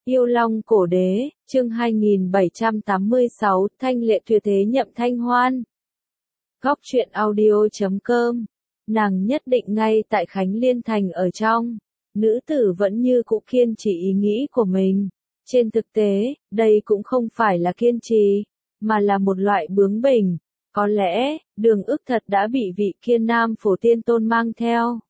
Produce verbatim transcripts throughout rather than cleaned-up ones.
Yêu Long Cổ Đế, chương hai nghìn bảy trăm tám mươi sáu, Thanh Lệ Tuyệt Thế Nhậm Thanh Hoan. Góc truyện audio chấm com. Nàng nhất định ngay tại Khánh Liên Thành ở trong. Nữ tử vẫn như cũ kiên trì ý nghĩ của mình. Trên thực tế, đây cũng không phải là kiên trì, mà là một loại bướng bỉnh. Có lẽ, Đường Ức thật đã bị vị kia Nam Phổ Tiên Tôn mang theo.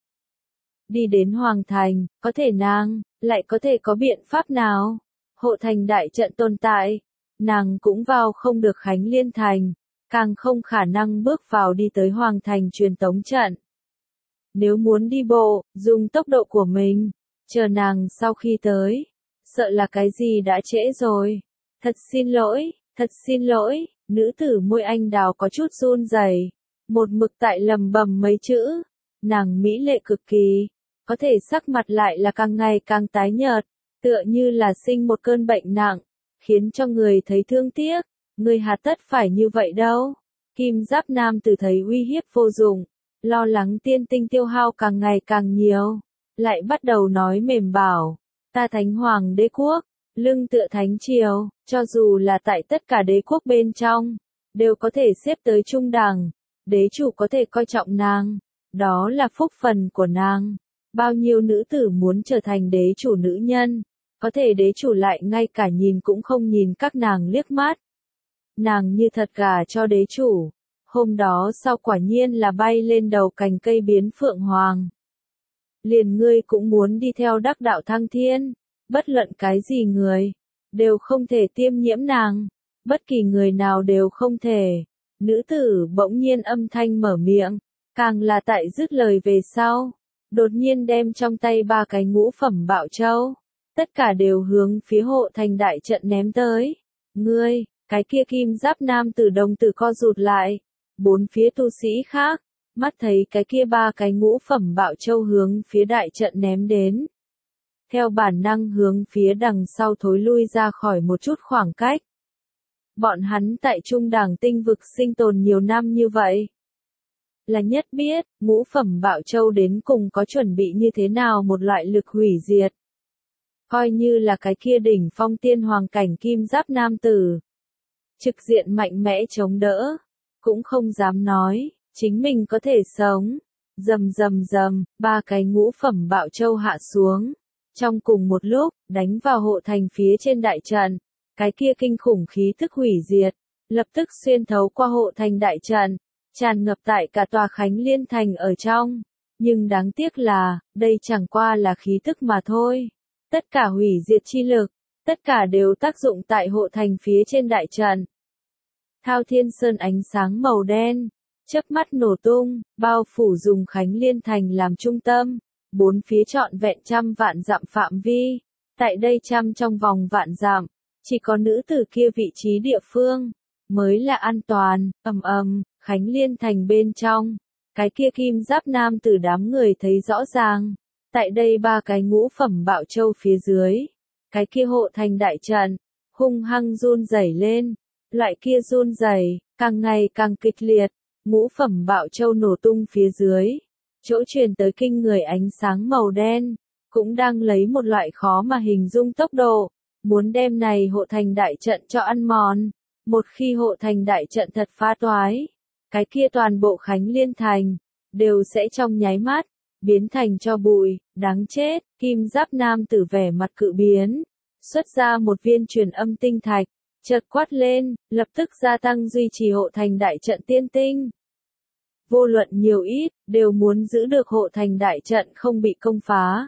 Đi đến Hoàng Thành, có thể nàng, lại có thể có biện pháp nào? Hộ thành đại trận tồn tại, nàng cũng vào không được Khánh Liên Thành, càng không khả năng bước vào đi tới Hoàng Thành truyền tống trận. Nếu muốn đi bộ, dùng tốc độ của mình, chờ nàng sau khi tới, sợ là cái gì đã trễ rồi. Thật xin lỗi, thật xin lỗi, nữ tử môi anh đào có chút run rẩy, một mực tại lầm bầm mấy chữ. Nàng mỹ lệ cực kỳ, có thể sắc mặt lại là càng ngày càng tái nhợt, tựa như là sinh một cơn bệnh nặng, khiến cho người thấy thương tiếc. Người hà tất phải như vậy đâu. Kim Giáp Nam tử thấy uy hiếp vô dụng, lo lắng tiên tinh tiêu hao càng ngày càng nhiều, lại bắt đầu nói mềm bảo, ta Thánh Hoàng đế quốc, lưng tựa Thánh Triều, cho dù là tại tất cả đế quốc bên trong, đều có thể xếp tới trung đẳng, đế chủ có thể coi trọng nàng, đó là phúc phần của nàng. Bao nhiêu nữ tử muốn trở thành đế chủ nữ nhân, có thể đế chủ lại ngay cả nhìn cũng không nhìn các nàng liếc mắt. Nàng như thật gả cho đế chủ, hôm đó sau quả nhiên là bay lên đầu cành cây biến phượng hoàng. Liền ngươi cũng muốn đi theo đắc đạo thăng thiên, bất luận cái gì người, đều không thể tiêm nhiễm nàng, bất kỳ người nào đều không thể. Nữ tử bỗng nhiên âm thanh mở miệng, càng là tại dứt lời về sau, đột nhiên đem trong tay ba cái ngũ phẩm bạo châu, tất cả đều hướng phía hộ thành đại trận ném tới. Ngươi, cái kia Kim Giáp Nam tử đồng tử co rụt lại, bốn phía tu sĩ khác, mắt thấy cái kia ba cái ngũ phẩm bạo châu hướng phía đại trận ném đến. Theo bản năng hướng phía đằng sau thối lui ra khỏi một chút khoảng cách. Bọn hắn tại trung đẳng tinh vực sinh tồn nhiều năm như vậy, là nhất biết, ngũ phẩm bạo châu đến cùng có chuẩn bị như thế nào một loại lực hủy diệt. Coi như là cái kia đỉnh phong tiên hoàng cảnh Kim Giáp Nam tử, trực diện mạnh mẽ chống đỡ, cũng không dám nói, chính mình có thể sống. Rầm rầm rầm, ba cái ngũ phẩm bạo châu hạ xuống. Trong cùng một lúc, đánh vào hộ thành phía trên đại trận, cái kia kinh khủng khí tức hủy diệt, lập tức xuyên thấu qua hộ thành đại trận, tràn ngập tại cả tòa Khánh Liên Thành ở trong. Nhưng đáng tiếc là, đây chẳng qua là khí tức mà thôi. Tất cả hủy diệt chi lực, tất cả đều tác dụng tại hộ thành phía trên đại trận. Thao Thiên Sơn ánh sáng màu đen, chớp mắt nổ tung, bao phủ dùng Khánh Liên Thành làm trung tâm, bốn phía trọn vẹn trăm vạn dặm phạm vi. Tại đây trăm trong vòng vạn dặm, chỉ có nữ tử kia vị trí địa phương mới là an toàn. Ầm ầm, Khánh Liên Thành bên trong, cái kia Kim Giáp Nam tử đám người thấy rõ ràng. Tại đây ba cái ngũ phẩm bạo châu phía dưới, cái kia hộ thành đại trận, hung hăng run rẩy lên. Loại kia run rẩy, càng ngày càng kịch liệt, ngũ phẩm bạo châu nổ tung phía dưới. Chỗ truyền tới kinh người ánh sáng màu đen, cũng đang lấy một loại khó mà hình dung tốc độ, muốn đem này hộ thành đại trận cho ăn mòn. Một khi hộ thành đại trận thật phá toái, cái kia toàn bộ Khánh Liên Thành, đều sẽ trong nháy mắt, biến thành cho bụi. Đáng chết. Kim Giáp Nam tử vẻ mặt cự biến, xuất ra một viên truyền âm tinh thạch, chợt quát lên, lập tức gia tăng duy trì hộ thành đại trận tiên tinh. Vô luận nhiều ít, đều muốn giữ được hộ thành đại trận không bị công phá.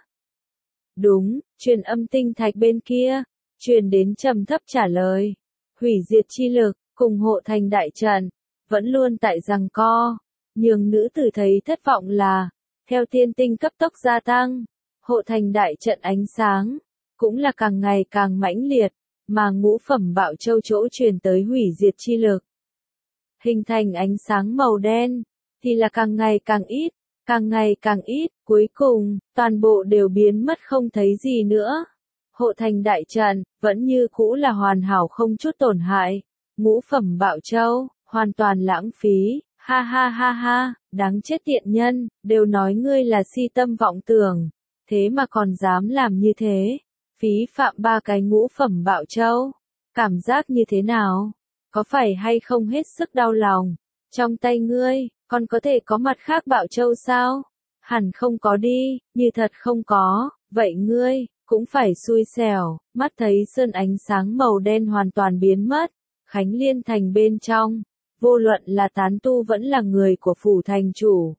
Đúng, truyền âm tinh thạch bên kia, truyền đến trầm thấp trả lời. Hủy diệt chi lực, cùng hộ thành đại trận, vẫn luôn tại giằng co. Nhưng nữ tử thấy thất vọng là, theo tiên tinh cấp tốc gia tăng, hộ thành đại trận ánh sáng, cũng là càng ngày càng mãnh liệt, mà ngũ phẩm bạo châu chỗ truyền tới hủy diệt chi lực. Hình thành ánh sáng màu đen, thì là càng ngày càng ít, càng ngày càng ít, cuối cùng, toàn bộ đều biến mất không thấy gì nữa. Hộ thành đại trận, vẫn như cũ là hoàn hảo không chút tổn hại. Ngũ phẩm bạo châu, hoàn toàn lãng phí, ha ha ha ha, đáng chết tiện nhân, đều nói ngươi là si tâm vọng tưởng, thế mà còn dám làm như thế. phí phạm ba cái ngũ phẩm Bảo Châu. Cảm giác như thế nào? Có phải hay không hết sức đau lòng? Trong tay ngươi, còn có thể có mặt khác Bảo Châu sao? Hẳn không có đi, như thật không có, vậy ngươi, cũng phải xui xẻo. Mắt thấy sơn ánh sáng màu đen hoàn toàn biến mất, Khánh Liên thành bên trong, vô luận là tán tu vẫn là người của phủ thành chủ,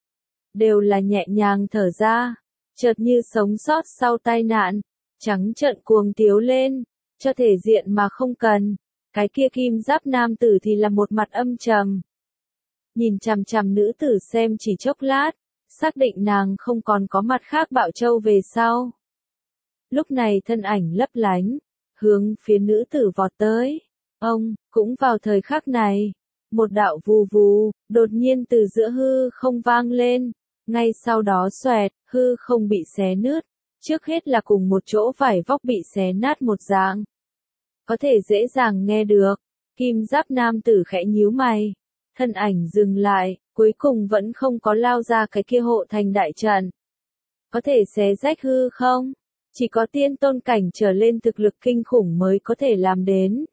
đều là nhẹ nhàng thở ra, chợt như sống sót sau tai nạn, trắng trợn cuồng tiếu lên, cho thể diện mà không cần. Cái kia kim giáp nam tử thì là một mặt âm trầm, nhìn chằm chằm nữ tử xem chỉ chốc lát, xác định nàng không còn có mặt khác Bảo Châu về sau. Lúc này thân ảnh lấp lánh, hướng phía nữ tử vọt tới. Ông, cũng vào thời khắc này, một đạo vù vù, đột nhiên từ giữa hư không vang lên, ngay sau đó xoẹt, hư không bị xé nứt, trước hết là cùng một chỗ vải vóc bị xé nát một dạng. Có thể dễ dàng nghe được, kim giáp nam tử khẽ nhíu mày, thân ảnh dừng lại, cuối cùng vẫn không có lao ra cái kia hộ thành đại trận. Có thể xé rách hư không? Chỉ có tiên tôn cảnh trở lên thực lực kinh khủng mới có thể làm đến.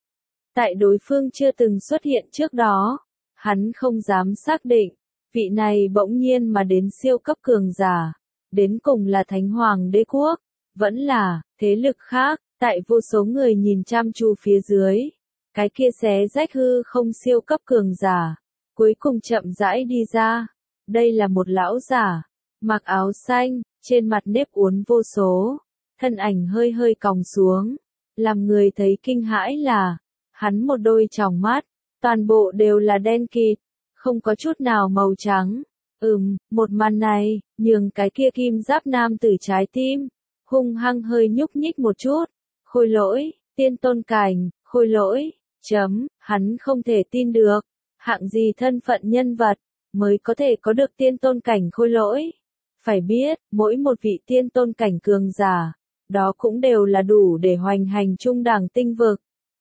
Tại đối phương chưa từng xuất hiện trước đó, hắn không dám xác định, vị này bỗng nhiên mà đến siêu cấp cường giả, đến cùng là Thánh Hoàng Đế Quốc, vẫn là thế lực khác, tại vô số người nhìn chăm chú phía dưới, cái kia xé rách hư không siêu cấp cường giả, cuối cùng chậm rãi đi ra. Đây là một lão giả, mặc áo xanh, trên mặt nếp uốn vô số, thân ảnh hơi hơi còng xuống, làm người thấy kinh hãi là, hắn một đôi tròng mắt, toàn bộ đều là đen kịt, không có chút nào màu trắng. Ừm, một màn này, nhường cái kia kim giáp nam tử trái tim, hung hăng hơi nhúc nhích một chút. Khôi lỗi, tiên tôn cảnh, khôi lỗi, chấm, hắn không thể tin được, hạng gì thân phận nhân vật, mới có thể có được tiên tôn cảnh khôi lỗi. Phải biết, mỗi một vị tiên tôn cảnh cường giả, đó cũng đều là đủ để hoành hành trung đẳng tinh vực.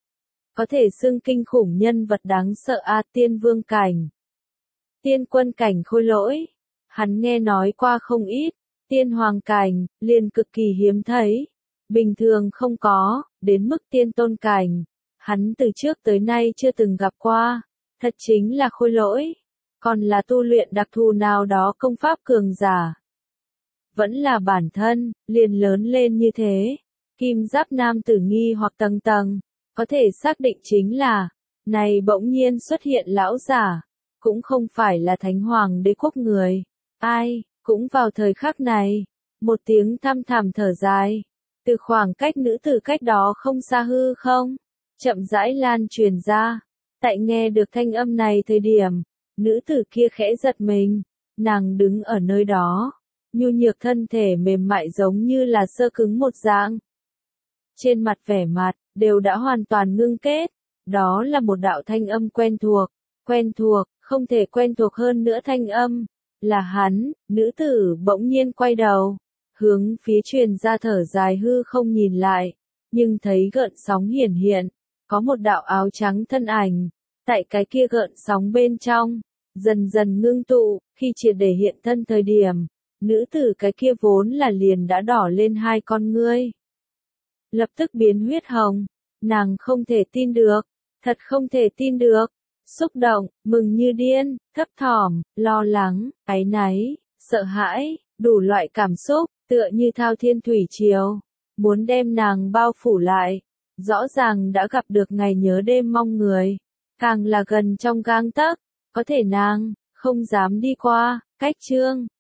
Có thể xưng kinh khủng nhân vật đáng sợ a tiên vương cảnh. Tiên quân cảnh khôi lỗi, hắn nghe nói qua không ít, tiên hoàng cảnh, liền cực kỳ hiếm thấy. Bình thường không có, đến mức tiên tôn cảnh, hắn từ trước tới nay chưa từng gặp qua, thật chính là khôi lỗi, còn là tu luyện đặc thù nào đó công pháp cường giả. Vẫn là bản thân, liền lớn lên như thế, kim giáp nam tử nghi hoặc tầng tầng, có thể xác định chính là, này bỗng nhiên xuất hiện lão giả, cũng không phải là Thánh Hoàng Đế Quốc người, ai, cũng vào thời khắc này, một tiếng thăm thẳm thở dài. Từ khoảng cách nữ tử cách đó không xa hư không, chậm rãi lan truyền ra. Tại nghe được thanh âm này thời điểm, nữ tử kia khẽ giật mình, nàng đứng ở nơi đó, nhu nhược thân thể mềm mại giống như là sơ cứng một dạng. Trên mặt vẻ mặt, đều đã hoàn toàn ngưng kết, đó là một đạo thanh âm quen thuộc, quen thuộc, không thể quen thuộc hơn nữa thanh âm, là hắn. Nữ tử bỗng nhiên quay đầu, hướng phía truyền ra thở dài hư không nhìn lại, nhưng thấy gợn sóng hiển hiện, có một đạo áo trắng thân ảnh, tại cái kia gợn sóng bên trong, dần dần ngưng tụ, khi triệt để hiện thân thời điểm, nữ tử cái kia vốn là liền đã đỏ lên hai con ngươi. Lập tức biến huyết hồng, nàng không thể tin được, thật không thể tin được, xúc động, mừng như điên, thấp thỏm, lo lắng, áy náy, sợ hãi, đủ loại cảm xúc, tựa như thao thiên thủy triều, muốn đem nàng bao phủ lại. Rõ ràng đã gặp được ngày nhớ đêm mong người, càng là gần trong gang tấc, có thể nàng không dám đi qua. Cách chương